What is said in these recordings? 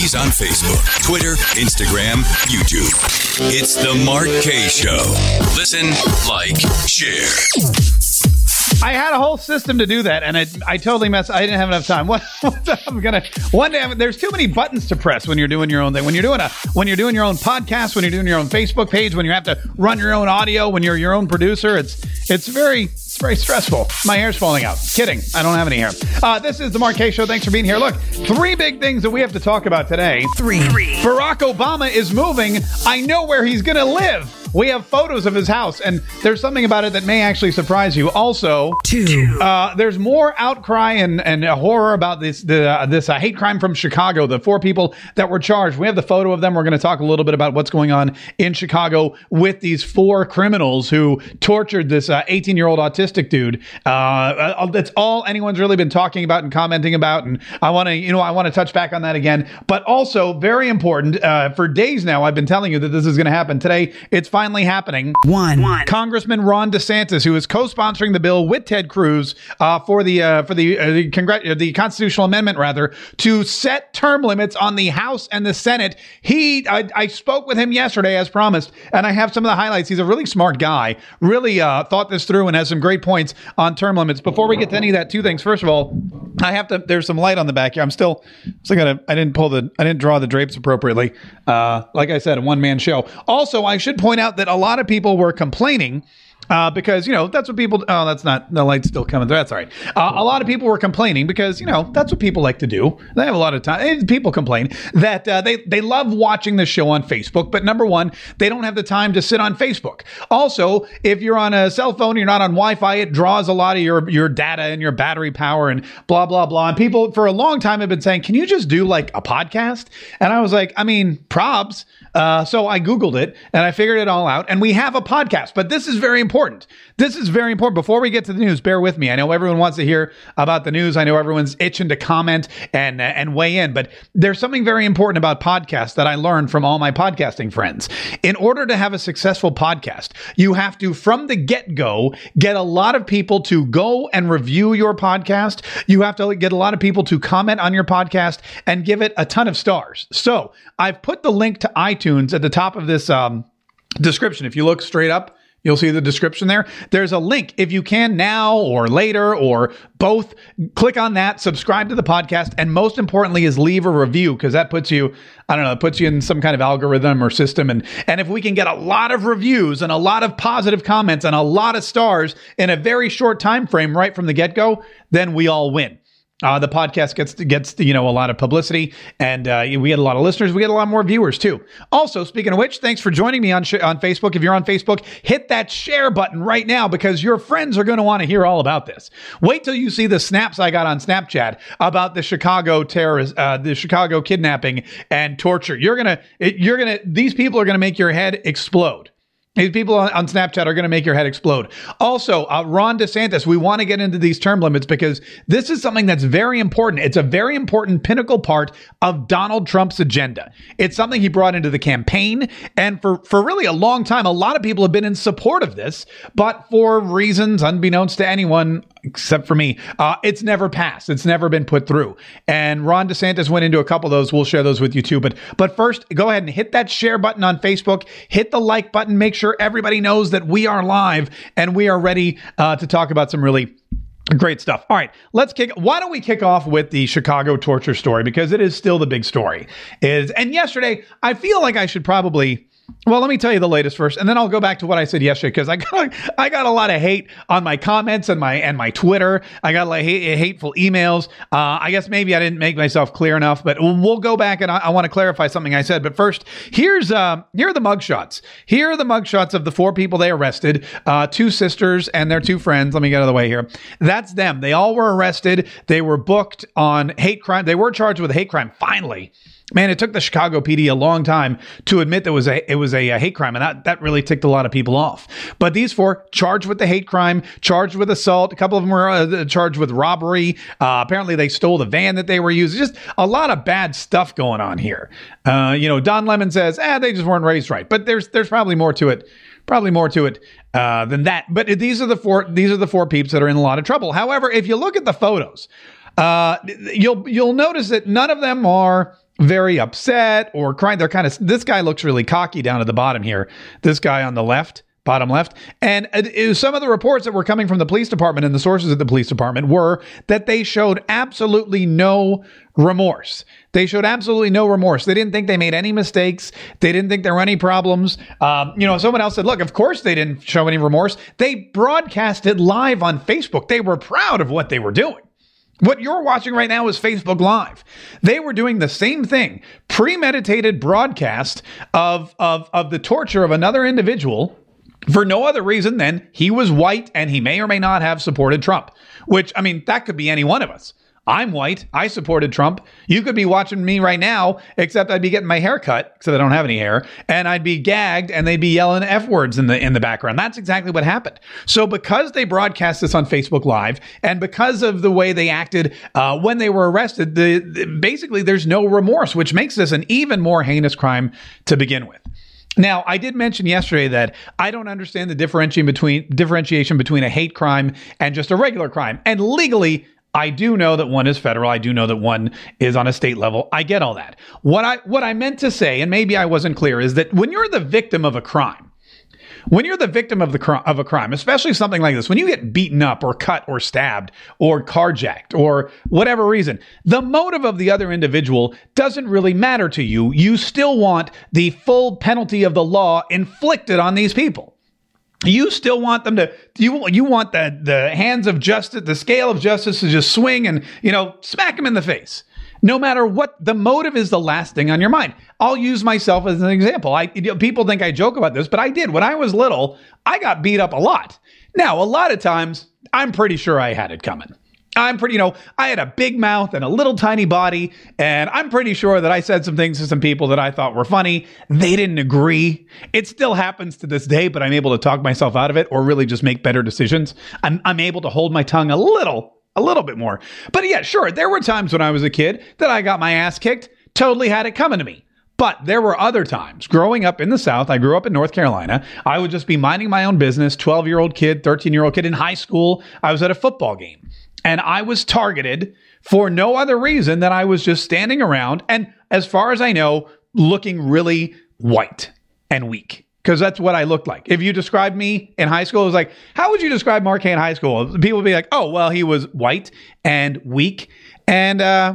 He's on Facebook, Twitter, Instagram, YouTube. It's the Mark Kaye Show. Listen, like, share. I had a whole system to do that, and I totally messed. I didn't have enough time. One day. There's too many buttons to press when you're doing your own thing. When you're doing your own podcast, when you're doing your own Facebook page, when you have to run your own audio, when you're your own producer, it's very stressful. My hair's falling out. Kidding. I don't have any hair. This is the Mark Kaye Show. Thanks for being here. Look, 3 big things that we have to talk about today. 3. Barack Obama is moving. I know where he's going to live. We have photos of his house, and there's something about it that may actually surprise you. Also, 2. There's more outcry and horror about this hate crime from Chicago. The 4 people that were charged. We have the photo of them. We're going to talk a little bit about what's going on in Chicago with these 4 criminals who tortured this 18-year-old autistic dude. That's all anyone's really been talking about and commenting about, and I want to touch back on that again. But also, very important, for days now, I've been telling you that this is going to happen. Today, it's finally happening. 1. Congressman Ron DeSantis, who is co-sponsoring the bill with Ted Cruz for the constitutional amendment, to set term limits on the House and the Senate. I spoke with him yesterday as promised, and I have some of the highlights. He's a really smart guy, really thought this through and has some great points on term limits. Before we get to any of that, 2 things. First of all, there's some light on the back here. I didn't draw the drapes appropriately. Like I said, a one-man show. Also, I should point out that a lot of people were complaining because, that's what people... Oh, that's not... The light's still coming through. That's all right. A lot of people were complaining because, that's what people like to do. They have a lot of time. People complain that they love watching the show on Facebook, but number one, they don't have the time to sit on Facebook. Also, if you're on a cell phone, you're not on Wi-Fi, it draws a lot of your data and your battery power and blah, blah, blah. And people for a long time have been saying, can you just do like a podcast? And I was like, probs. So I Googled it and I figured it all out, and we have a podcast, but this is very important. This is very important. Before we get to the news, bear with me. I know everyone wants to hear about the news. I know everyone's itching to comment and weigh in, but there's something very important about podcasts that I learned from all my podcasting friends. In order to have a successful podcast, you have to, from the get-go, get a lot of people to go and review your podcast. You have to get a lot of people to comment on your podcast and give it a ton of stars. So I've put the link to iTunes at the top of this description. If you look straight up, you'll see the description there. There's a link. If you can now or later or both, click on that, subscribe to the podcast, and most importantly is leave a review, because that puts you, it puts you in some kind of algorithm or system. And if we can get a lot of reviews and a lot of positive comments and a lot of stars in a very short time frame right from the get-go, then we all win. The podcast gets a lot of publicity, and we get a lot of listeners. We get a lot more viewers too. Also, speaking of which, thanks for joining me on Facebook. If you're on Facebook, hit that share button right now, because your friends are going to want to hear all about this. Wait till you see the snaps I got on Snapchat about the Chicago terrorist, the Chicago kidnapping and torture. These people are gonna make your head explode. These people on Snapchat are going to make your head explode. Also, Ron DeSantis, we want to get into these term limits because this is something that's very important. It's a very important pinnacle part of Donald Trump's agenda. It's something he brought into the campaign. And for really a long time, a lot of people have been in support of this. But for reasons unbeknownst to anyone, except for me, it's never passed. It's never been put through. And Ron DeSantis went into a couple of those. We'll share those with you too. But first, go ahead and hit that share button on Facebook. Hit the like button. Make sure everybody knows that we are live and we are ready to talk about some really great stuff. All right, why don't we kick off with the Chicago torture story, because it is still the big story. And yesterday, I feel like I should probably... Well, let me tell you the latest first, and then I'll go back to what I said yesterday, because I got a lot of hate on my comments and my Twitter. I got like hateful emails. I guess maybe I didn't make myself clear enough, but we'll go back and I want to clarify something I said. But first, here are the mugshots. Here are the mugshots of the 4 people they arrested, 2 sisters and their 2 friends. Let me get out of the way here. That's them. They all were arrested. They were booked on hate crime. They were charged with a hate crime. Finally. Man, it took the Chicago PD a long time to admit that it was a hate crime, and that really ticked a lot of people off. But these 4 charged with the hate crime, charged with assault. A couple of them were charged with robbery. Apparently, they stole the van that they were using. Just a lot of bad stuff going on here. Don Lemon says, they just weren't raised right. But there's probably more to it. Probably more to it than that. But these are the 4 peeps that are in a lot of trouble. However, if you look at the photos, you'll notice that none of them are very upset or crying. This guy looks really cocky down at the bottom here. This guy on the left, bottom left. And some of the reports that were coming from the police department and the sources at the police department were that they showed absolutely no remorse. They showed absolutely no remorse. They didn't think they made any mistakes. They didn't think there were any problems. Someone else said, look, of course they didn't show any remorse. They broadcast it live on Facebook. They were proud of what they were doing. What you're watching right now is Facebook Live. They were doing the same thing, premeditated broadcast of the torture of another individual for no other reason than he was white and he may or may not have supported Trump, which, I mean, that could be any one of us. I'm white. I supported Trump. You could be watching me right now, except I'd be getting my hair cut because I don't have any hair, and I'd be gagged and they'd be yelling F words in the background. That's exactly what happened. So because they broadcast this on Facebook Live and because of the way they acted when they were arrested, basically there's no remorse, which makes this an even more heinous crime to begin with. Now, I did mention yesterday that I don't understand the differentiation between a hate crime and just a regular crime. And legally, I do know that one is federal. I do know that one is on a state level. I get all that. What I meant to say, and maybe I wasn't clear, is that when you're the victim of a crime, of a crime, especially something like this, when you get beaten up or cut or stabbed or carjacked or whatever reason, the motive of the other individual doesn't really matter to you. You still want the full penalty of the law inflicted on these people. You still want them to, you want the hands of justice, the scale of justice to just swing and, smack them in the face. No matter what, the motive is the last thing on your mind. I'll use myself as an example. People think I joke about this, but I did. When I was little, I got beat up a lot. Now, a lot of times, I'm pretty sure I had it coming. I had a big mouth and a little tiny body, and I'm pretty sure that I said some things to some people that I thought were funny. They didn't agree. It still happens to this day, but I'm able to talk myself out of it or really just make better decisions. I'm able to hold my tongue a little bit more. But yeah, sure, there were times when I was a kid that I got my ass kicked, totally had it coming to me. But there were other times. Growing up in the South, I grew up in North Carolina, I would just be minding my own business, 12-year-old kid, 13-year-old kid in high school. I was at a football game. And I was targeted for no other reason than I was just standing around and, as far as I know, looking really white and weak. Because that's what I looked like. If you described me in high school, it was like, how would you describe Mark Hay in high school? People would be like, oh, well, he was white and weak. And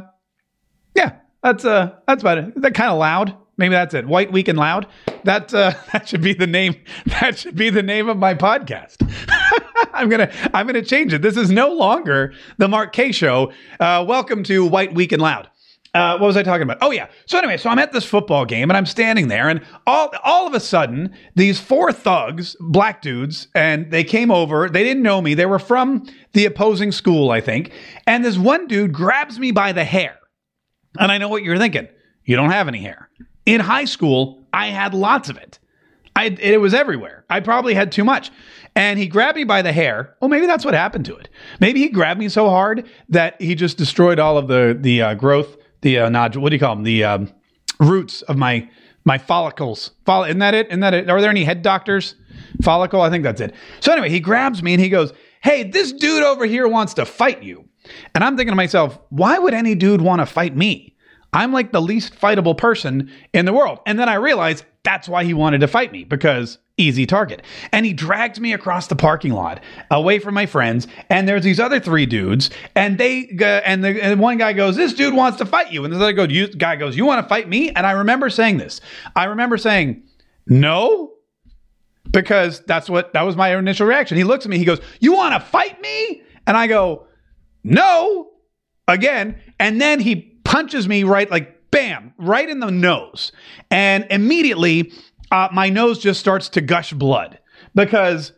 that's about it. That kind of loud. Maybe that's it. White, weak, and loud. That should be the name. That should be the name of my podcast. I'm gonna change it. This is no longer the Mark Kaye Show. Welcome to White, Weak, and Loud. What was I talking about? Oh yeah. So anyway, I'm at this football game and I'm standing there, and all of a sudden, these 4 thugs, black dudes, and they came over. They didn't know me. They were from the opposing school, I think. And this one dude grabs me by the hair, and I know what you're thinking. You don't have any hair. In high school, I had lots of it. It was everywhere. I probably had too much. And he grabbed me by the hair. Oh, maybe that's what happened to it. Maybe he grabbed me so hard that he just destroyed all of the growth, the nodule. What do you call them? The roots of my follicles. Isn't that it? Are there any head doctors? Follicle? I think that's it. So anyway, he grabs me and he goes, hey, this dude over here wants to fight you. And I'm thinking to myself, why would any dude want to fight me? I'm like the least fightable person in the world. And then I realized that's why he wanted to fight me, because easy target. And he dragged me across the parking lot away from my friends. And there's these other 3 dudes, and and one guy goes, this dude wants to fight you. And the other guy goes, you want to fight me? And I remember saying this. I remember saying, no, because that was my initial reaction. He looks at me, he goes, you want to fight me? And I go, no, again. And then he punches me right, like, bam, right in the nose. And immediately, my nose just starts to gush blood, because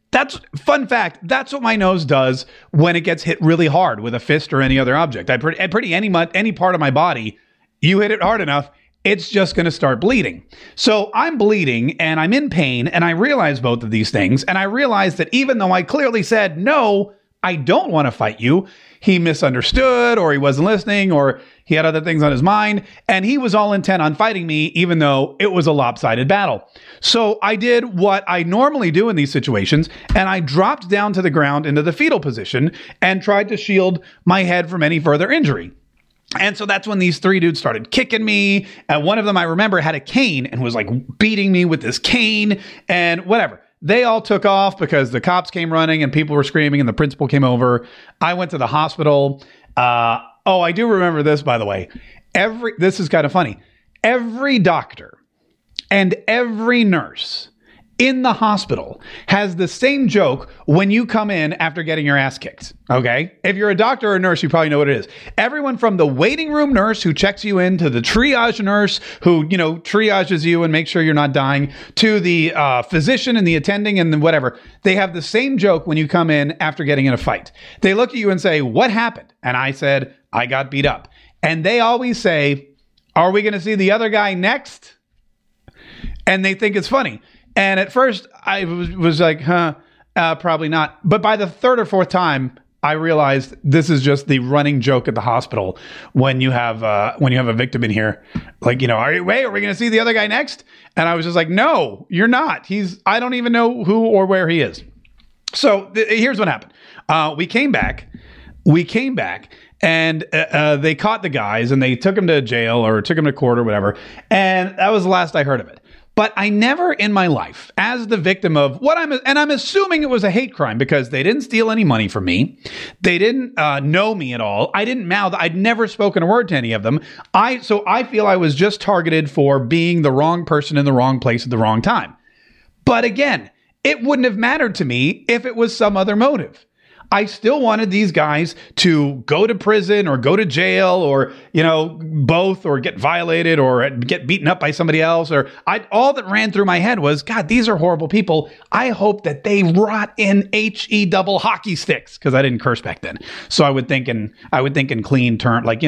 fun fact, that's what my nose does when it gets hit really hard with a fist or any other object. Any part of my body, you hit it hard enough, it's just going to start bleeding. So I'm bleeding and I'm in pain, and I realize both of these things. And I realize that even though I clearly said, no, I don't want to fight you, he misunderstood, or he wasn't listening, or he had other things on his mind, and he was all intent on fighting me, even though it was a lopsided battle. So I did what I normally do in these situations, and I dropped down to the ground into the fetal position and tried to shield my head from any further injury. And so that's when these three dudes started kicking me. And one of them, I remember, had a cane and was like beating me with this cane and whatever. They all took off because the cops came running and people were screaming and the principal came over. I went to the hospital. I do remember this, by the way. This is kind of funny. Every doctor and every nurse in the hospital has the same joke when you come in after getting your ass kicked. Okay. If you're a doctor or a nurse, you probably know what it is. Everyone from the waiting room nurse who checks you in to the triage nurse who, triages you and makes sure you're not dying to the physician and the attending and whatever. They have the same joke when you come in after getting in a fight. They look at you and say, "What happened?" And I said, "I got beat up." And they always say, "Are we going to see the other guy next?" And they think it's funny. And at first I was like, probably not. But by the third or fourth time, I realized this is just the running joke at the hospital when you have a victim in here. Like, are we going to see the other guy next? And I was just like, no, you're not. I don't even know who or where he is. So here's what happened. We came back and they caught the guys and they took them to jail or took them to court or whatever. And that was the last I heard of it. But I never in my life, as the victim of I'm assuming it was a hate crime because they didn't steal any money from me. They didn't know me at all. I didn't mouth. I'd never spoken a word to any of them. So I feel I was just targeted for being the wrong person in the wrong place at the wrong time. But again, it wouldn't have mattered to me if it was some other motive. I still wanted these guys to go to prison or go to jail or, both, or get violated or get beaten up by somebody else. All that ran through my head was, God, these are horrible people. I hope that they rot in HE double hockey sticks, because I didn't curse back then. So I would think in clean terms, like,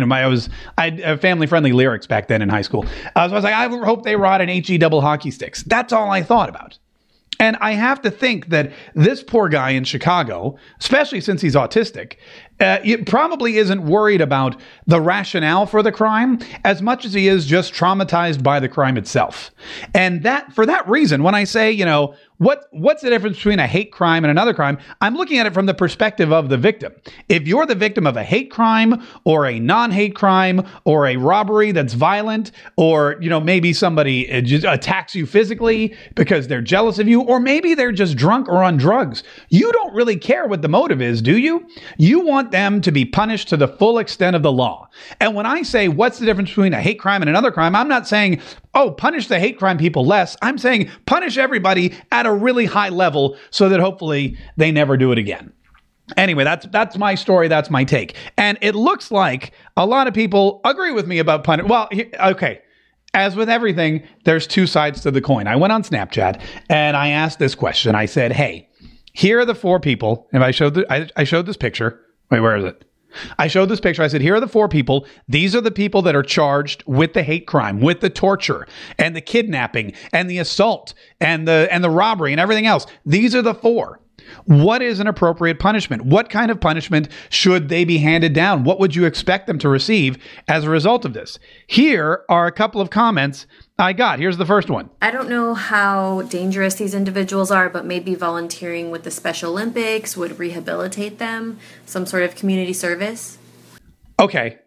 I had family friendly lyrics back then in high school. So I was like, I hope they rot in HE double hockey sticks. That's all I thought about. And I have to think that this poor guy in Chicago, especially since he's autistic, probably isn't worried about the rationale for the crime as much as he is just traumatized by the crime itself. And for that reason, when I say, what's the difference between a hate crime and another crime? I'm looking at it from the perspective of the victim. If you're the victim of a hate crime or a non-hate crime or a robbery that's violent, or, maybe somebody just attacks you physically because they're jealous of you, or maybe they're just drunk or on drugs, you don't really care what the motive is, do you? You want them to be punished to the full extent of the law. And when I say, what's the difference between a hate crime and another crime? I'm not saying, punish the hate crime people less. I'm saying punish everybody at a really high level so that hopefully they never do it again. Anyway, that's my story. That's my take. And it looks like a lot of people agree with me about punish. Well, okay. As with everything, there's two sides to the coin. I went on Snapchat and I asked this question. I said, hey, here are the four people. And I showed this picture. Wait, where is it? I showed this picture. I said, here are the four people. These are the people that are charged with the hate crime, with the torture and the kidnapping and the assault and the robbery and everything else. These are the four. What is an appropriate punishment? What kind of punishment should they be handed down? What would you expect them to receive as a result of this? Here are a couple of comments I got. Here's the first one. I don't know how dangerous these individuals are, but maybe volunteering with the Special Olympics would rehabilitate them. Some sort of community service. Okay.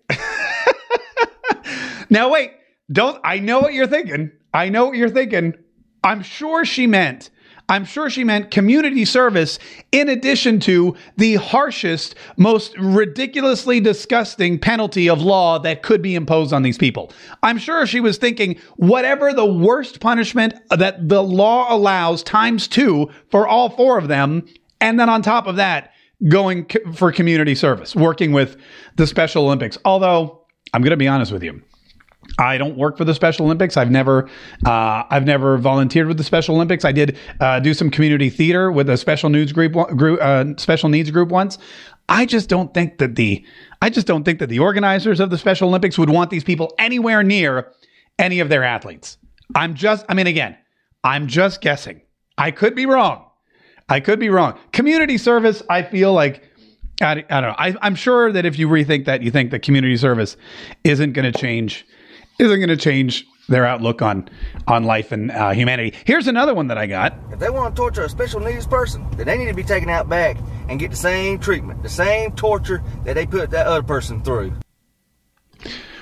Now, wait. I know what you're thinking. I'm sure she meant community service in addition to the harshest, most ridiculously disgusting penalty of law that could be imposed on these people. I'm sure she was thinking whatever the worst punishment that the law allows times 2 for all four of them. And then on top of that, going for community service, working with the Special Olympics. Although I'm going to be honest with you. I don't work for the Special Olympics. I've never volunteered with the Special Olympics. I did do some community theater with a special needs group once. I just don't think that the organizers of the Special Olympics would want these people anywhere near any of their athletes. I'm just guessing. I could be wrong. Community service, I feel like, I don't know. I'm sure that if you rethink that, you think that community service isn't going to change their outlook on life and humanity. Here's another one that I got. If they want to torture a special needs person, then they need to be taken out back and get the same treatment, the same torture that they put that other person through.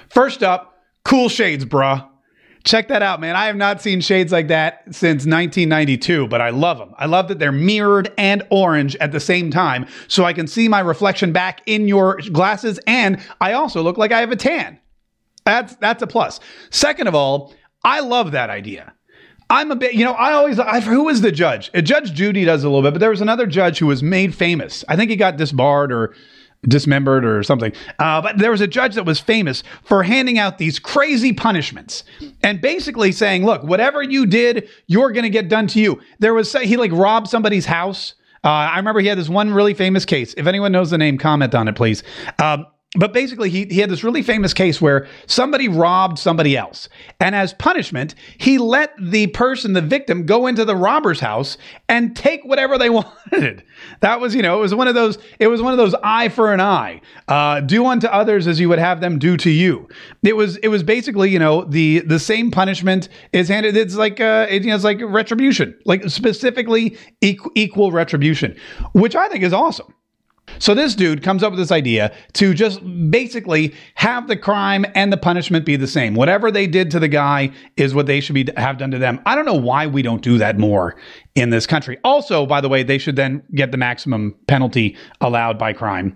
First up, cool shades, bruh. Check that out, man. I have not seen shades like that since 1992, but I love them. I love that they're mirrored and orange at the same time, so I can see my reflection back in your glasses, and I also look like I have a tan. That's a plus. Second of all, I love that idea. I'm a bit, who was the judge? Judge Judy does a little bit, but there was another judge who was made famous. I think he got disbarred or dismembered or something. But there was a judge that was famous for handing out these crazy punishments and basically saying, look, whatever you did, you're going to get done to you. He robbed somebody's house. I remember he had this one really famous case. If anyone knows the name, comment on it, please. But basically, he had this really famous case where somebody robbed somebody else. And as punishment, he let the victim, go into the robber's house and take whatever they wanted. That was, it was one of those eye for an eye. Do unto others as you would have them do to you. It was basically, the same punishment is handed. It's like, it's like retribution, like specifically equal retribution, which I think is awesome. So this dude comes up with this idea to just basically have the crime and the punishment be the same. Whatever they did to the guy is what they should have done to them. I don't know why we don't do that more in this country. Also, by the way, they should then get the maximum penalty allowed by crime.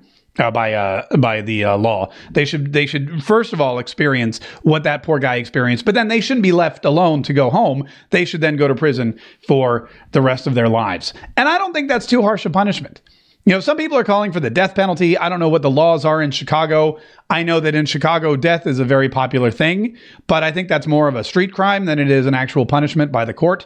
By the law. They should first of all experience what that poor guy experienced, but then they shouldn't be left alone to go home. They should then go to prison for the rest of their lives. And I don't think that's too harsh a punishment. Some people are calling for the death penalty. I don't know what the laws are in Chicago. I know that in Chicago, death is a very popular thing, but I think that's more of a street crime than it is an actual punishment by the court.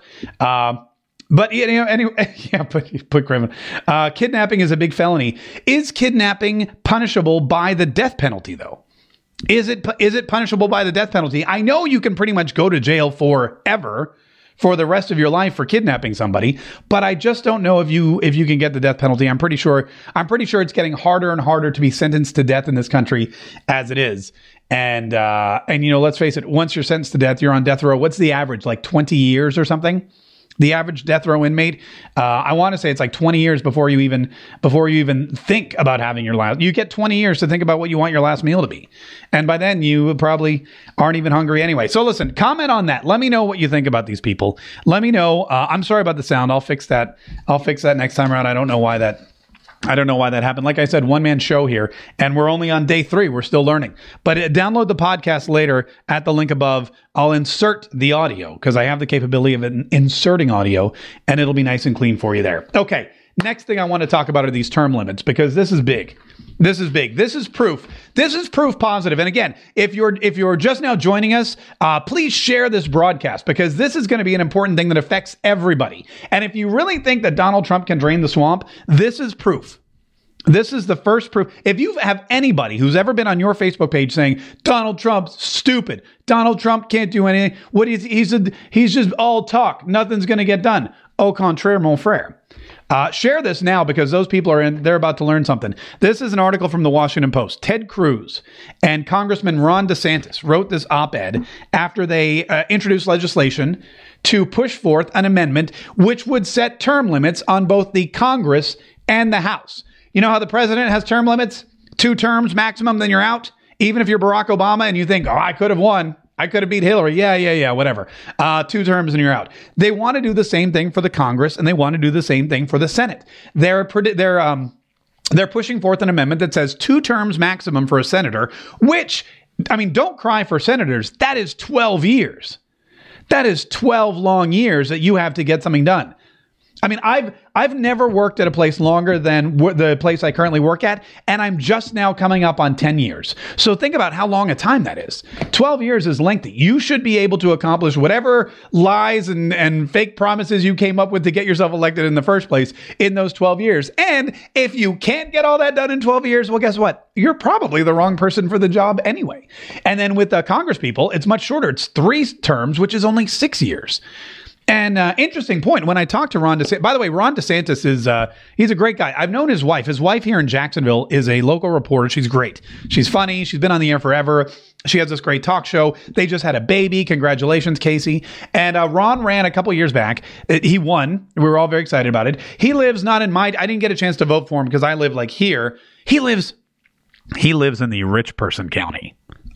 But anyway, yeah, put criminal. Kidnapping is a big felony. Is kidnapping punishable by the death penalty, though? Is it punishable by the death penalty? I know you can pretty much go to jail forever, for the rest of your life for kidnapping somebody, but I just don't know if you can get the death penalty. I'm pretty sure it's getting harder and harder to be sentenced to death in this country as it is. And let's face it, once you're sentenced to death, you're on death row. What's the average? Like 20 years or something? The average death row inmate, I want to say it's like 20 years before you even think about having your last. You get 20 years to think about what you want your last meal to be, and by then you probably aren't even hungry anyway. So listen, comment on that. Let me know what you think about these people. Let me know. I'm sorry about the sound. I'll fix that. Next time around. I don't know why that happened. Like I said, one-man show here, and we're only on day 3. We're still learning. But download the podcast later at the link above. I'll insert the audio because I have the capability of inserting audio, and it'll be nice and clean for you there. Okay, next thing I want to talk about are these term limits because this is big. This is big. This is proof. This is proof positive. And again, if you're just now joining us, please share this broadcast because this is going to be an important thing that affects everybody. And if you really think that Donald Trump can drain the swamp, this is proof. This is the first proof. If you have anybody who's ever been on your Facebook page saying Donald Trump's stupid, Donald Trump can't do anything, he's just all talk, nothing's going to get done. Au contraire, mon frère. Share this now because those people they're about to learn something. This is an article from the Washington Post. Ted Cruz and Congressman Ron DeSantis wrote this op-ed after they introduced legislation to push forth an amendment which would set term limits on both the Congress and the House. You know how the president has term limits? 2 terms maximum, then you're out. Even if you're Barack Obama and you think, I could have won. I could have beat Hillary. Yeah, whatever. 2 terms and you're out. They want to do the same thing for the Congress and they want to do the same thing for the Senate. They're pushing forth an amendment that says 2 terms maximum for a senator, which, don't cry for senators. That is 12 years. That is 12 long years that you have to get something done. I've never worked at a place longer than the place I currently work at, and I'm just now coming up on 10 years. So think about how long a time that is. 12 years is lengthy. You should be able to accomplish whatever lies and fake promises you came up with to get yourself elected in the first place in those 12 years. And if you can't get all that done in 12 years, well, guess what? You're probably the wrong person for the job anyway. And then with the Congress people, it's much shorter. It's 3 terms, which is only 6 years. And interesting point, when I talked to Ron DeSantis, by the way, Ron DeSantis he's a great guy. I've known his wife. His wife here in Jacksonville is a local reporter. She's great. She's funny. She's been on the air forever. She has this great talk show. They just had a baby. Congratulations, Casey. And Ron ran a couple years back. He won. We were all very excited about it. He lives not in my, I didn't get a chance to vote for him because I live like here. He lives in the rich person county.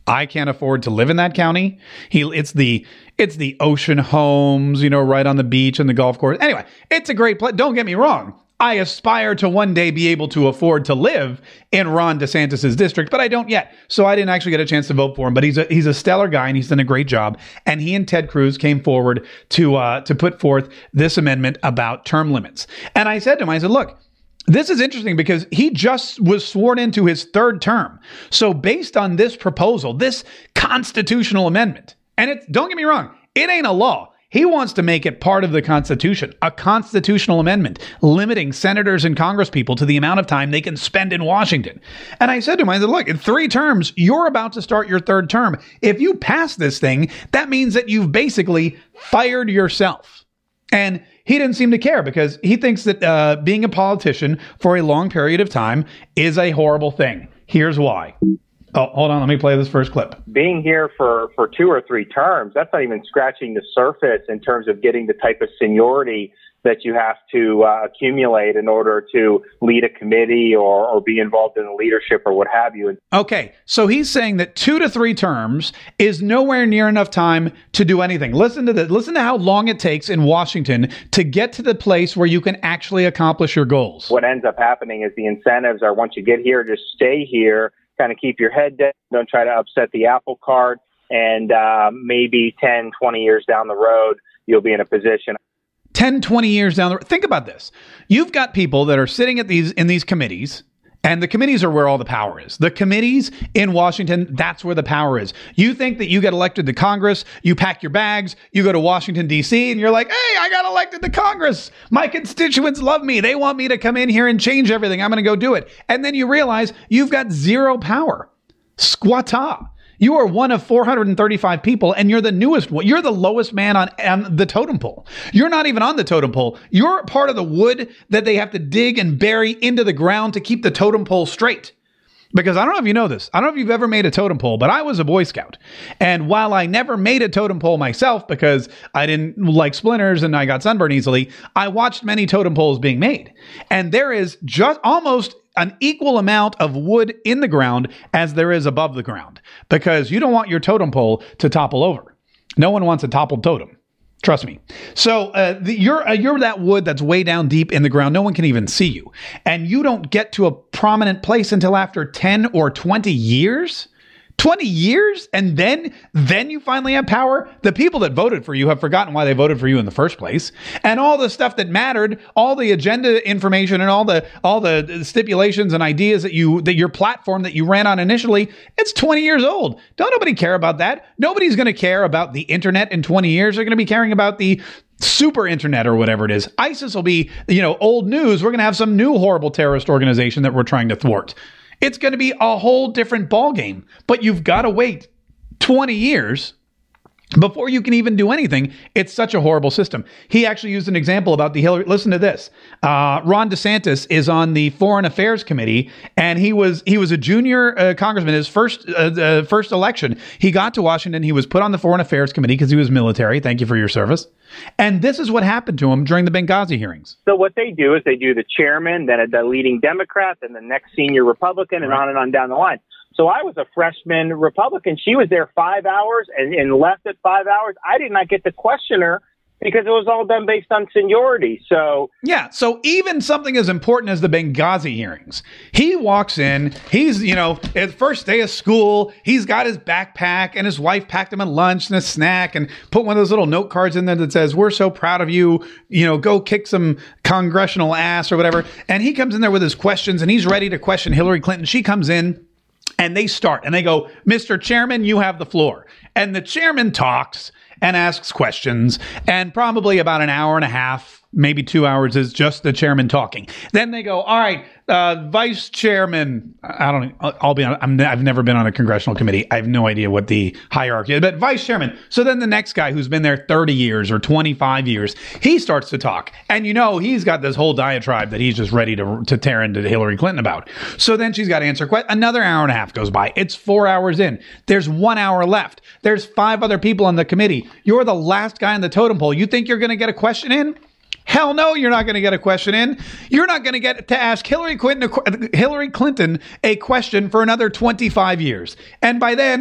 I can't afford to live in that county. It's the ocean homes, right on the beach and the golf course. Anyway, it's a great place. Don't get me wrong. I aspire to one day be able to afford to live in Ron DeSantis' district, but I don't yet. So I didn't actually get a chance to vote for him, but he's a stellar guy and he's done a great job. And he and Ted Cruz came forward to put forth this amendment about term limits. And I said to him, I said, look, this is interesting because he just was sworn into his third term. So based on this proposal, this constitutional amendment, and don't get me wrong, it ain't a law. He wants to make it part of the Constitution, a constitutional amendment limiting senators and congresspeople to the amount of time they can spend in Washington. And I said to him, I said, look, in 3 terms, you're about to start your third term. If you pass this thing, that means that you've basically fired yourself. And he didn't seem to care because he thinks that being a politician for a long period of time is a horrible thing. Here's why. Oh, hold on. Let me play this first clip. Being here for 2 or 3 terms, that's not even scratching the surface in terms of getting the type of seniority that you have to accumulate in order to lead a committee or be involved in the leadership or what have you. Okay, so he's saying that 2 to 3 terms is nowhere near enough time to do anything. Listen to this. Listen to how long it takes in Washington to get to the place where you can actually accomplish your goals. What ends up happening is the incentives are once you get here, just stay here, kind of keep your head down, don't try to upset the apple cart, and maybe 10, 20 years down the road, you'll be in a position. 10, 20 years down the road. Think about this. You've got people that are sitting in these committees, and the committees are where all the power is. The committees in Washington, that's where the power is. You think that you get elected to Congress, you pack your bags, you go to Washington, D.C., and you're like, hey, I got elected to Congress. My constituents love me. They want me to come in here and change everything. I'm going to go do it. And then you realize you've got zero power. Squatta. You are one of 435 people, and you're the newest one. You're the lowest man on the totem pole. You're not even on the totem pole. You're part of the wood that they have to dig and bury into the ground to keep the totem pole straight. Because I don't know if you know this. I don't know if you've ever made a totem pole, but I was a Boy Scout. And while I never made a totem pole myself because I didn't like splinters and I got sunburned easily, I watched many totem poles being made. And there is just almost an equal amount of wood in the ground as there is above the ground, because you don't want your totem pole to topple over. No one wants a toppled totem. Trust me. So you're that wood that's way down deep in the ground. No one can even see you. And you don't get to a prominent place until after 10 or 20 years. 20 years? And then you finally have power? The people that voted for you have forgotten why they voted for you in the first place. And all the stuff that mattered, all the agenda information and all the stipulations and ideas that your platform that you ran on initially, it's 20 years old. Don't nobody care about that. Nobody's going to care about the internet in 20 years. They're going to be caring about the super internet or whatever it is. ISIS will be, old news. We're going to have some new horrible terrorist organization that we're trying to thwart. It's going to be a whole different ballgame, but you've got to wait 20 years before you can even do anything. It's such a horrible system. He actually used an example about the Hillary. Listen to this. Ron DeSantis is on the Foreign Affairs Committee, and he was a junior congressman. His first election, he got to Washington. He was put on the Foreign Affairs Committee because he was military. Thank you for your service. And this is what happened to him during the Benghazi hearings. So what they do is they do the chairman, then the leading Democrat, then the next senior Republican, and on down the line. So I was a freshman Republican. She was there 5 hours and left at 5 hours. I did not get to question her because it was all done based on seniority. So yeah. So even something as important as the Benghazi hearings, he walks in, he's, his first day of school, he's got his backpack and his wife packed him a lunch and a snack and put one of those little note cards in there that says, we're so proud of you, go kick some congressional ass or whatever. And he comes in there with his questions and he's ready to question Hillary Clinton. She comes in and they start and they go, Mr. Chairman, you have the floor. And the chairman talks and asks questions, and probably about an hour and a half, maybe 2 hours is just the chairman talking. Then they go, all right, vice chairman. I'll be honest, I've never been on a congressional committee. I have no idea what the hierarchy is, but vice chairman. So then the next guy who's been there 30 years or 25 years, he starts to talk. And he's got this whole diatribe that he's just ready to tear into Hillary Clinton about. So then she's got to answer another hour and a half goes by. It's 4 hours in. There's 1 hour left. There's 5 other people on the committee. You're the last guy on the totem pole. You think you're going to get a question in? Hell no, you're not going to get a question in. You're not going to get to ask Hillary Clinton a question for another 25 years. And by then,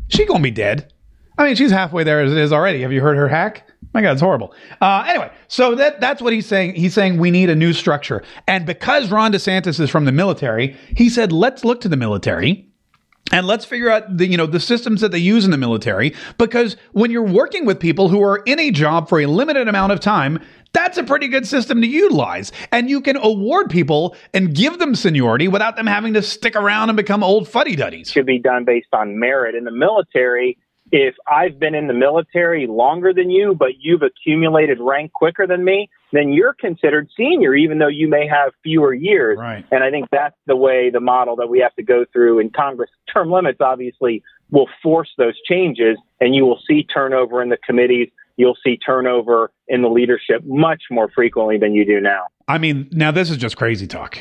She's going to be dead. I mean, she's halfway there as it is already. Have you heard her hack? My God, it's horrible. Anyway, so that's what he's saying. He's saying we need a new structure. And because Ron DeSantis is from the military, he said, let's look to the military and let's figure out the systems that they use in the military. Because when you're working with people who are in a job for a limited amount of time, that's a pretty good system to utilize. And you can award people and give them seniority without them having to stick around and become old fuddy-duddies. Should be done based on merit. In the military, if I've been in the military longer than you, but you've accumulated rank quicker than me, then you're considered senior, even though you may have fewer years. Right. And I think that's the model that we have to go through in Congress. Term limits obviously will force those changes, and you will see turnover in the committees. You'll see turnover in the leadership much more frequently than you do now. I mean, now this is just crazy talk.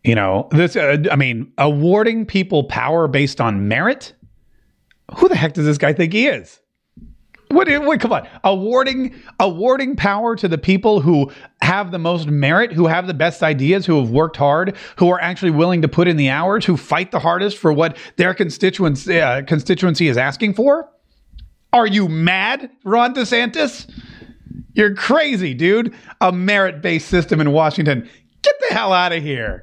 Awarding people power based on merit? Who the heck does this guy think he is? Wait, come on. Awarding power to the people who have the most merit, who have the best ideas, who have worked hard, who are actually willing to put in the hours, who fight the hardest for what their constituency is asking for? Are you mad, Ron DeSantis? You're crazy, dude. A merit-based system in Washington. Get the hell out of here.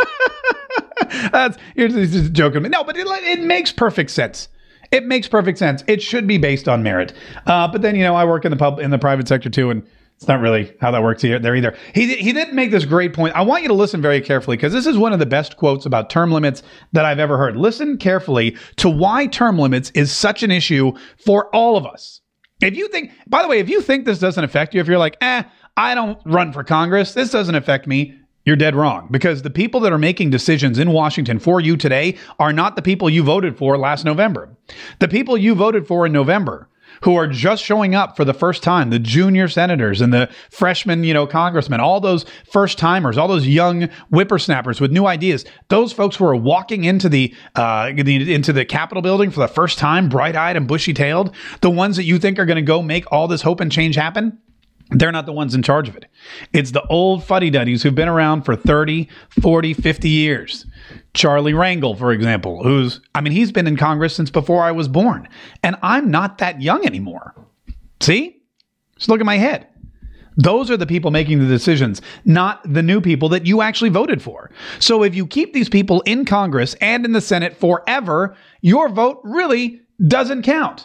You're just joking. No, but it makes perfect sense. It makes perfect sense. It should be based on merit. But then, I work in the private sector too, and it's not really how that works there either. He did make this great point. I want you to listen very carefully because this is one of the best quotes about term limits that I've ever heard. Listen carefully to why term limits is such an issue for all of us. If you think this doesn't affect you, if you're like, I don't run for Congress, this doesn't affect me, you're dead wrong, because the people that are making decisions in Washington for you today are not the people you voted for last November. The people you voted for in November, who are just showing up for the first time, the junior senators and the freshman, congressmen, all those first timers, all those young whippersnappers with new ideas, those folks who are walking into the Capitol building for the first time, bright-eyed and bushy-tailed, the ones that you think are going to go make all this hope and change happen, they're not the ones in charge of it. It's the old fuddy-duddies who've been around for 30, 40, 50 years. Charlie Rangel, for example, he's been in Congress since before I was born. And I'm not that young anymore. See? Just look at my head. Those are the people making the decisions, not the new people that you actually voted for. So if you keep these people in Congress and in the Senate forever, your vote really doesn't count.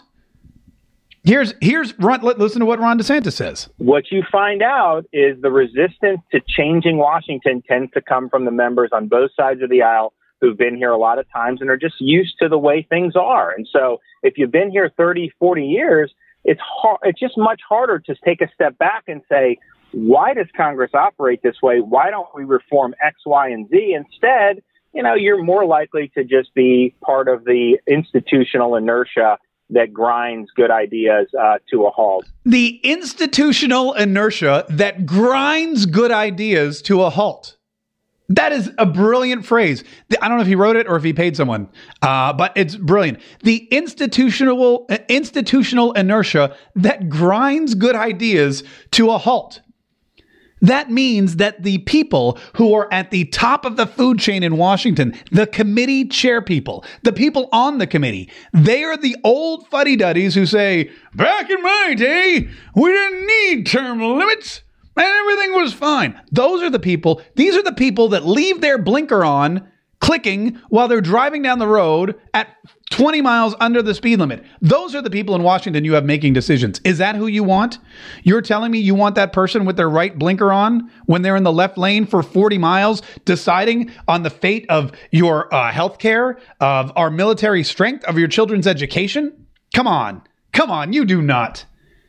Listen to what Ron DeSantis says. What you find out is the resistance to changing Washington tends to come from the members on both sides of the aisle who've been here a lot of times and are just used to the way things are. And so if you've been here 30, 40 years, it's just much harder to take a step back and say, why does Congress operate this way? Why don't we reform X, Y, and Z? Instead, you're more likely to just be part of the institutional inertia that grinds good ideas to a halt. The institutional inertia that grinds good ideas to a halt. That is a brilliant phrase. I don't know if he wrote it or if he paid someone, but it's brilliant. The institutional inertia that grinds good ideas to a halt. That means that the people who are at the top of the food chain in Washington, the committee chair people, the people on the committee, they are the old fuddy-duddies who say, back in my day, we didn't need term limits and everything was fine. These are the people that leave their blinker on, clicking while they're driving down the road at 20 miles under the speed limit. Those are the people in Washington you have making decisions. Is that who you want? You're telling me you want that person with their right blinker on when they're in the left lane for 40 miles deciding on the fate of your health care, of our military strength, of your children's education? Come on, you do not.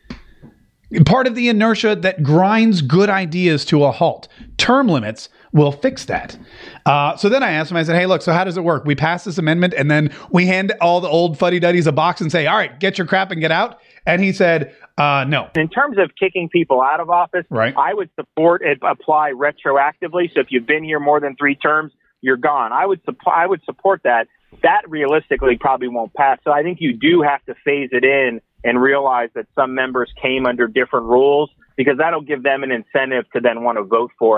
Part of the inertia that grinds good ideas to a halt. Term limits will fix that. So then I asked him, I said, hey, look, so how does it work? We pass this amendment and then we hand all the old fuddy-duddies a box and say, all right, get your crap and get out. And he said, no. In terms of kicking people out of office, right, I would support it apply retroactively. So if you've been here more than 3 terms, you're gone. I would support that. That realistically probably won't pass. So I think you do have to phase it in and realize that some members came under different rules, because that'll give them an incentive to then want to vote for it.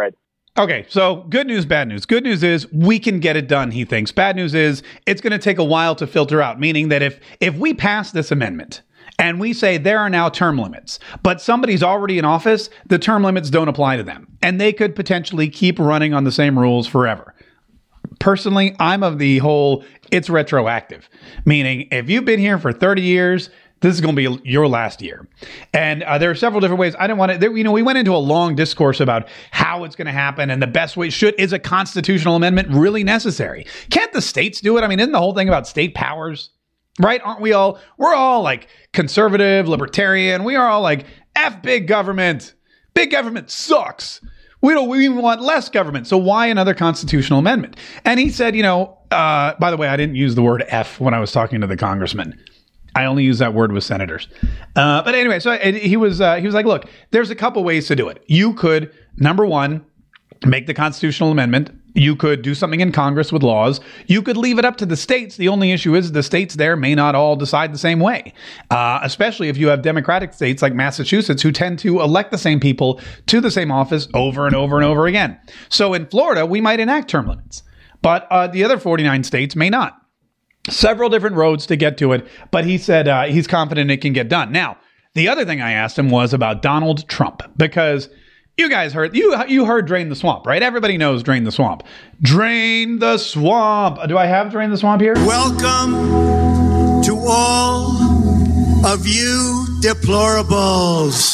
Okay, so good news, bad news. Good news is we can get it done, he thinks. Bad news is it's going to take a while to filter out, meaning that if we pass this amendment and we say there are now term limits, but somebody's already in office, the term limits don't apply to them, and they could potentially keep running on the same rules forever. Personally, I'm of the whole it's retroactive, meaning if you've been here for 30 years, this is going to be your last year. And there are several different ways. I didn't want to, we went into a long discourse about how it's going to happen and the best way is a constitutional amendment really necessary? Can't the states do it? I mean, isn't the whole thing about state powers, right? Aren't we all, we're all like conservative, libertarian. We are all like, F big government. Big government sucks. We even want less government. So why another constitutional amendment? And he said, by the way, I didn't use the word F when I was talking to the congressman. I only use that word with senators. But anyway, so he was like, look, there's a couple ways to do it. You could, number one, make the constitutional amendment. You could do something in Congress with laws. You could leave it up to the states. The only issue is the states there may not all decide the same way, especially if you have Democratic states like Massachusetts who tend to elect the same people to the same office over and over and over again. So in Florida, we might enact term limits, but the other 49 states may not. Several different roads to get to it, but he said he's confident it can get done. Now, the other thing I asked him was about Donald Trump, because you guys heard, you heard Drain the Swamp, right? Everybody knows Drain the Swamp. Drain the Swamp. Do I have Drain the Swamp here? Welcome to all of you deplorables.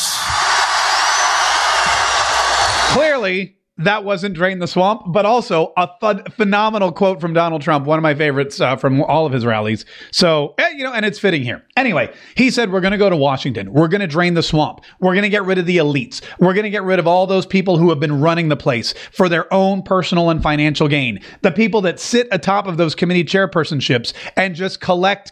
Clearly, that wasn't Drain the Swamp, but also a phenomenal quote from Donald Trump, one of my favorites from all of his rallies. So, and it's fitting here. Anyway, he said, we're going to go to Washington. We're going to drain the swamp. We're going to get rid of the elites. We're going to get rid of all those people who have been running the place for their own personal and financial gain. The people that sit atop of those committee chairpersonships and just collect,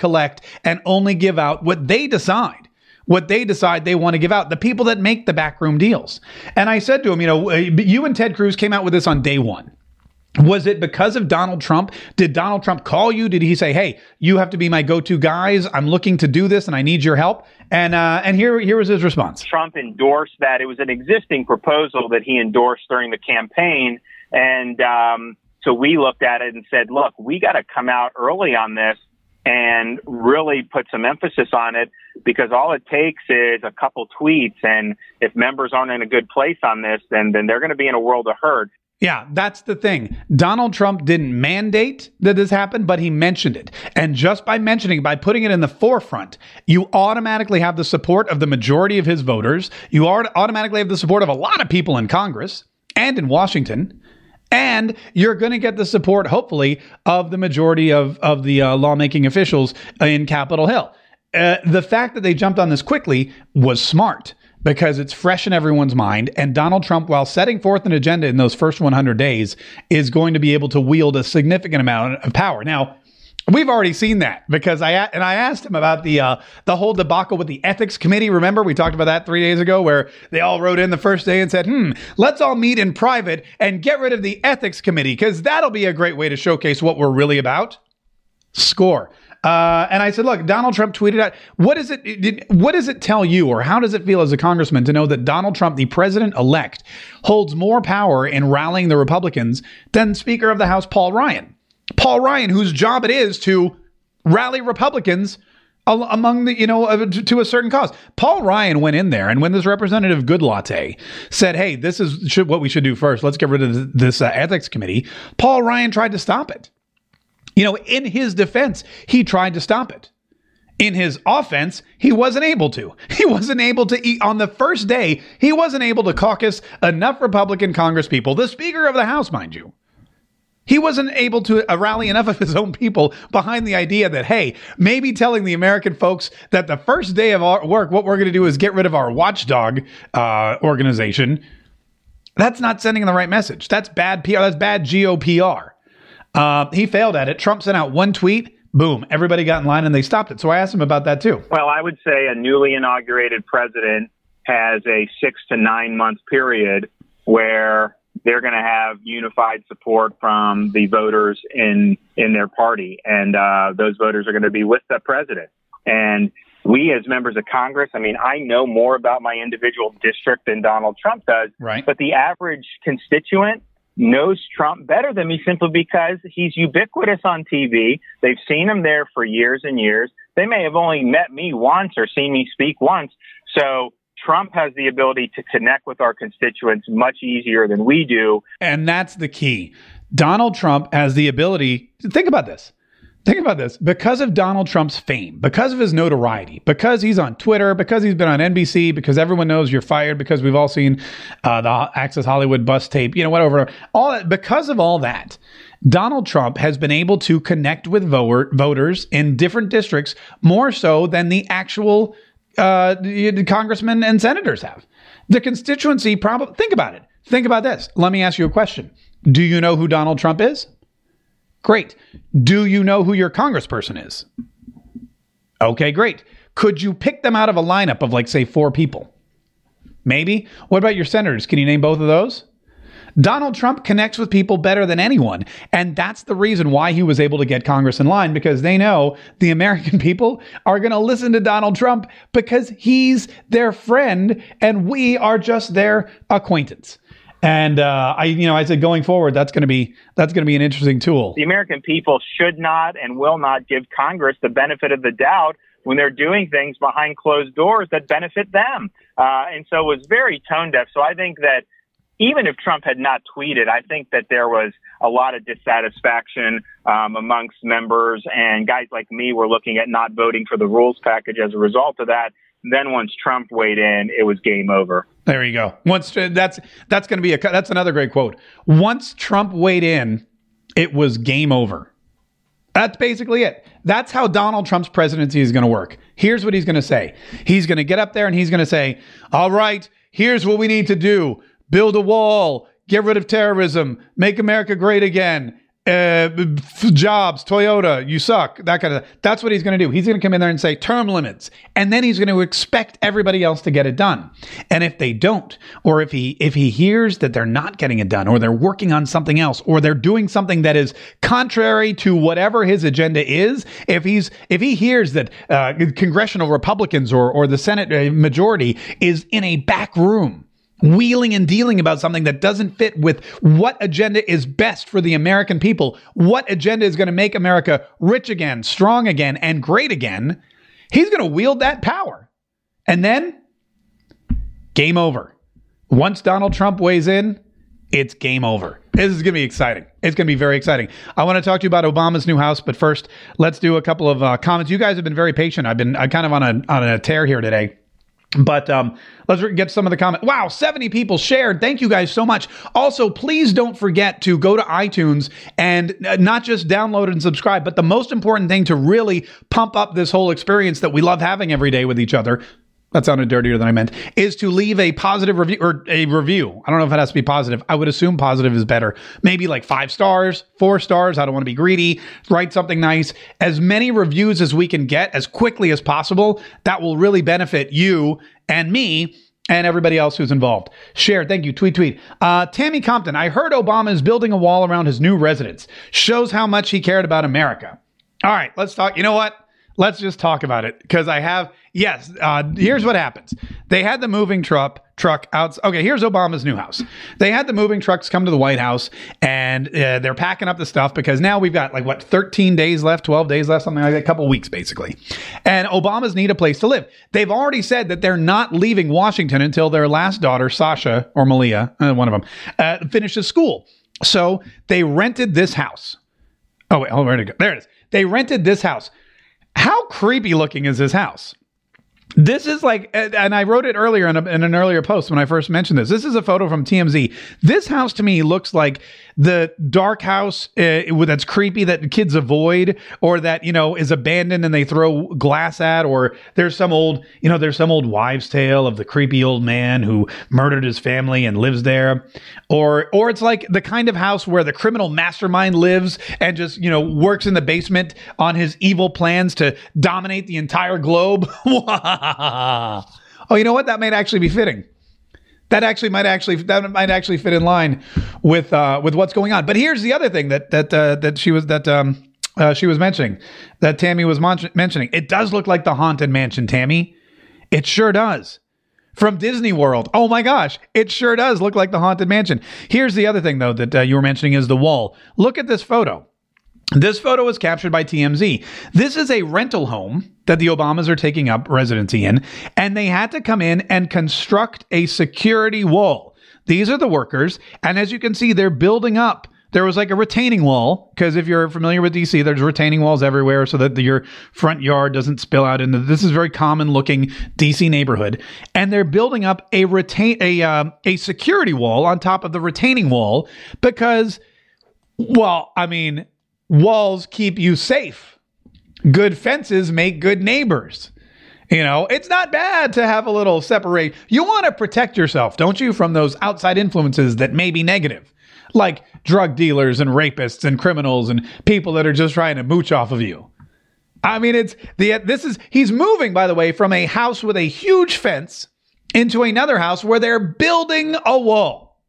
and only give out what they decide they want to give out, the people that make the backroom deals. And I said to him, you and Ted Cruz came out with this on day one. Was it because of Donald Trump? Did Donald Trump call you? Did he say, hey, you have to be my go-to guys. I'm looking to do this and I need your help. And here was his response. Trump endorsed that. It was an existing proposal that he endorsed during the campaign. And so we looked at it and said, look, we got to come out early on this and really put some emphasis on it, because all it takes is a couple tweets. And if members aren't in a good place on this, then they're going to be in a world of hurt. Yeah, that's the thing. Donald Trump didn't mandate that this happened, but he mentioned it. And just by mentioning, by putting it in the forefront, you automatically have the support of the majority of his voters. You automatically have the support of a lot of people in Congress and in Washington. And you're going to get the support, hopefully, of the majority of the lawmaking officials in Capitol Hill. The fact that they jumped on this quickly was smart, because it's fresh in everyone's mind. And Donald Trump, while setting forth an agenda in those first 100 days, is going to be able to wield a significant amount of power. Now, we've already seen that, because I asked him about the whole debacle with the ethics committee. Remember, we talked about that 3 days ago, where they all wrote in the first day and said, let's all meet in private and get rid of the ethics committee, because that'll be a great way to showcase what we're really about. Score. And I said, look, Donald Trump tweeted out, what does it tell you, or how does it feel as a congressman to know that Donald Trump, the president-elect, holds more power in rallying the Republicans than Speaker of the House Paul Ryan? Paul Ryan, whose job it is to rally Republicans among the, to a certain cause. Paul Ryan went in there, and when this Representative Goodlatte said, hey, this is what we should do first, let's get rid of this ethics committee, Paul Ryan tried to stop it. In his defense, he tried to stop it. In his offense, he wasn't able to. He wasn't able to eat on the first day. He wasn't able to caucus enough Republican congresspeople, the Speaker of the House, mind you. He wasn't able to rally enough of his own people behind the idea that, hey, maybe telling the American folks that the first day of our work, what we're going to do is get rid of our watchdog organization. That's not sending the right message. That's bad PR. That's bad GOPR. He failed at it. Trump sent out one tweet. Boom. Everybody got in line and they stopped it. So I asked him about that too. Well, I would say a newly inaugurated president has a 6 to 9 month period where they're going to have unified support from the voters in their party. And those voters are going to be with the president. And we as members of Congress, I mean, I know more about my individual district than Donald Trump does, right? But the average constituent knows Trump better than me simply because he's ubiquitous on TV. They've seen him there for years and years. They may have only met me once or seen me speak once. So Trump has the ability to connect with our constituents much easier than we do. And that's the key. Donald Trump has the ability to think about this. Think about this. Because of Donald Trump's fame, because of his notoriety, because he's on Twitter, because he's been on NBC, because everyone knows you're fired, because we've all seen the Access Hollywood bus tape, whatever. All that, because of all that, Donald Trump has been able to connect with voters in different districts more so than the actual congressmen and senators have. The constituency probably, think about it. Think about this. Let me ask you a question. Do you know who Donald Trump is? Great. Do you know who your congressperson is? Okay, great. Could you pick them out of a lineup of, like, say, 4 people? Maybe. What about your senators? Can you name both of those? Donald Trump connects with people better than anyone. And that's the reason why he was able to get Congress in line, because they know the American people are going to listen to Donald Trump because he's their friend and we are just their acquaintance. And I said going forward, that's going to be an interesting tool. The American people should not and will not give Congress the benefit of the doubt when they're doing things behind closed doors that benefit them. And so it was very tone deaf. So I think that even if Trump had not tweeted, I think that there was a lot of dissatisfaction amongst members, and guys like me were looking at not voting for the rules package as a result of that. Then once Trump weighed in, it was game over. There you go. Once that's going to be that's another great quote. Once Trump weighed in, it was game over. That's basically it. That's how Donald Trump's presidency is going to work. Here's what he's going to say. He's going to get up there and he's going to say, "All right, here's what we need to do. Build a wall, get rid of terrorism, make America great again. Jobs, Toyota, you suck." That's what he's going to do. He's going to come in there and say term limits, and then he's going to expect everybody else to get it done. And if they don't, or if he hears that they're not getting it done, or they're working on something else, or they're doing something that is contrary to whatever his agenda is, if he hears that congressional Republicans or the Senate majority is in a back room wheeling and dealing about something that doesn't fit with what agenda is best for the American people, what agenda is going to make America rich again, strong again, and great again, he's going to wield that power. And then, game over. Once Donald Trump weighs in, it's game over. This is going to be exciting. It's going to be very exciting. I want to talk to you about Obama's new house, but first, let's do a couple of comments. You guys have been very patient. I'm kind of on a tear here today. But let's get some of the comments. Wow, 70 people shared. Thank you guys so much. Also, please don't forget to go to iTunes and not just download and subscribe, but the most important thing to really pump up this whole experience that we love having every day with each other, that sounded dirtier than I meant, is to leave a positive review, or a review. I don't know if it has to be positive. I would assume positive is better. Maybe like 5 stars, 4 stars. I don't want to be greedy. Write something nice. As many reviews as we can get as quickly as possible. That will really benefit you and me and everybody else who's involved. Share. Thank you. Tweet. Tammy Compton. I heard Obama is building a wall around his new residence. Shows how much he cared about America. All right, let's talk. You know what? Let's just talk about it, because here's what happens. They had the moving truck out. Okay, here's Obama's new house. They had the moving trucks come to the White House, and they're packing up the stuff because now we've got 13 days left, 12 days left, something like that, a couple weeks basically. And Obamas need a place to live. They've already said that they're not leaving Washington until their last daughter, Sasha or Malia, one of them, finishes school. So they rented this house. Oh, wait, where'd it go? There it is. They rented this house. How creepy looking is this house? This is like, and I wrote it earlier in an earlier post when I first mentioned this. This is a photo from TMZ. This house to me looks like the dark house that's creepy that kids avoid, or that, is abandoned and they throw glass at, or there's some old wives' tale of the creepy old man who murdered his family and lives there. Or it's like the kind of house where the criminal mastermind lives and just, works in the basement on his evil plans to dominate the entire globe. Oh, you know what? That might actually be fitting. That might actually fit in line with what's going on. But here's the other thing that she was mentioning, that Tammy was mentioning. It does look like the Haunted Mansion, Tammy. It sure does. From Disney World. Oh my gosh, it sure does look like the Haunted Mansion. Here's the other thing, though, that you were mentioning is the wall. Look at this photo. This photo was captured by TMZ. This is a rental home that the Obamas are taking up residency in, and they had to come in and construct a security wall. These are the workers, and as you can see, they're building up. There was like a retaining wall, because if you're familiar with DC, there's retaining walls everywhere so that your front yard doesn't spill out into this is very common looking DC neighborhood. And they're building up a security wall on top of the retaining wall because, well, I mean, walls keep you safe. Good fences make good neighbors. You know, it's not bad to have a little separate. You want to protect yourself, don't you, from those outside influences that may be negative, like drug dealers and rapists and criminals and people that are just trying to mooch off of you. I mean, he's moving, by the way, from a house with a huge fence into another house where they're building a wall.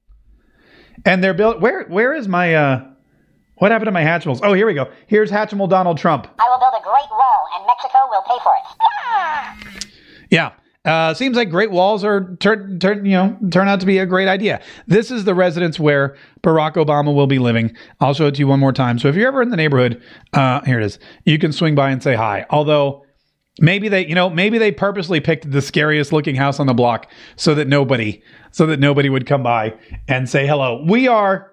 And they're where is my, what happened to my Hatchimals? Oh, here we go. Here's Hatchimal Donald Trump. I will build a great wall and Mexico will pay for it. Yeah. Seems like great walls are turn out to be a great idea. This is the residence where Barack Obama will be living. I'll show it to you one more time. So if you're ever in the neighborhood, here it is. You can swing by and say hi. Although maybe they purposely picked the scariest looking house on the block so that nobody would come by and say hello. We are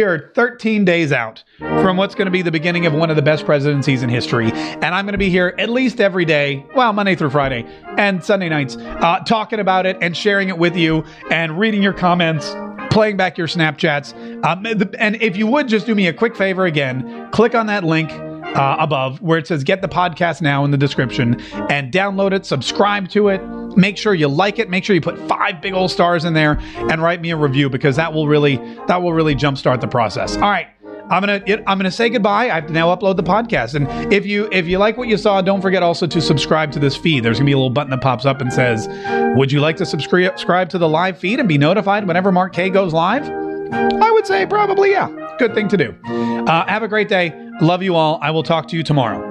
13 days out from what's going to be the beginning of one of the best presidencies in history. And I'm going to be here at least every day, well, Monday through Friday and Sunday nights, talking about it and sharing it with you and reading your comments, playing back your Snapchats. And if you would just do me a quick favor again, click on that link above where it says get the podcast now in the description and download it, subscribe to it. Make sure you like it. Make sure you put 5 big old stars in there and write me a review because that will really jumpstart the process. All right. I'm gonna say goodbye. I have to now upload the podcast. And if you like what you saw, don't forget also to subscribe to this feed. There's gonna be a little button that pops up and says, would you like to subscribe to the live feed and be notified whenever Mark K goes live? I would say probably, yeah. Good thing to do. Have a great day. Love you all. I will talk to you tomorrow.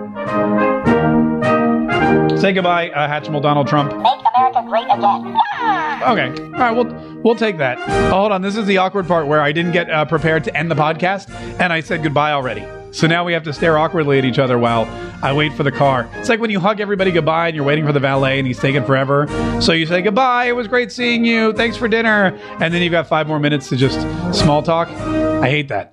Say goodbye, Hatchimal Donald Trump. Make America great again. Okay. All right. We'll take that. Oh, hold on. This is the awkward part where I didn't get prepared to end the podcast, and I said goodbye already. So now we have to stare awkwardly at each other while I wait for the car. It's like when you hug everybody goodbye and you're waiting for the valet and he's taking forever. So you say goodbye. It was great seeing you. Thanks for dinner. And then you've got 5 more minutes to just small talk. I hate that.